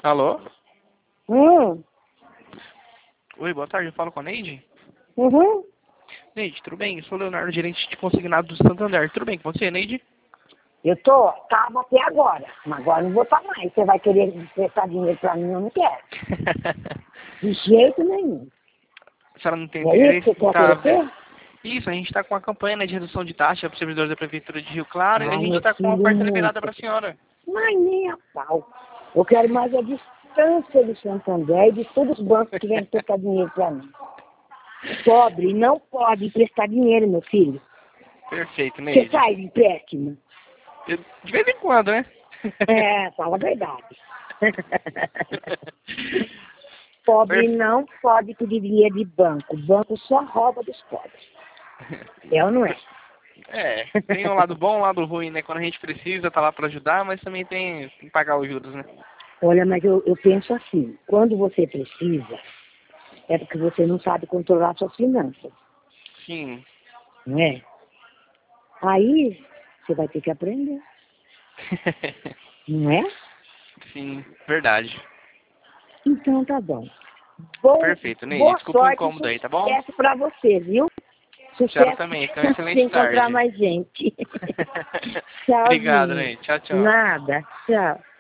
Alô? Hum. Oi, boa tarde, eu falo com a Neide? Uhum. Neide, tudo bem? Eu sou o Leonardo, gerente de consignado do Santander. Tudo bem com você, Neide? Eu tô calma até agora, mas agora não vou estar mais. Você vai querer emprestar dinheiro pra mim, eu não quero. De jeito nenhum. A senhora não tem É isso que interesse você em quer estar... oferecer? Isso, a gente está com uma campanha, né, de redução de taxa para os servidores da Prefeitura de Rio Claro e a Ai, gente meu está com uma filho, oferta liberada muito. para a senhora. Mas nem a pau. Eu quero mais a distância do Santander e de todos os bancos que vêm emprestar dinheiro pra mim. Pobre não pode emprestar dinheiro, meu filho. Perfeito, Você Neide. faz empréstimo? De vez em quando, né? É, fala a verdade. Pobre Per- não pode pedir dinheiro de banco. O banco só rouba dos pobres. É ou não é? É, tem um lado bom, um lado ruim, né? Quando a gente precisa, tá lá para ajudar, mas também tem que pagar os juros, né? Olha, mas eu penso assim, quando você precisa, é porque você não sabe controlar suas finanças, Sim. não é? Aí você vai ter que aprender, não é? Sim, verdade. Então tá bom. Perfeito, Neide. Boa Desculpa o sorte e incômodo aí, tá bom? sucesso pra você, viu? A senhora Sucesso também. Então, de excelente encontrar tarde. mais gente. Obrigado, Tchauzinho. Neide. Tchau, tchau. Nada. Tchau.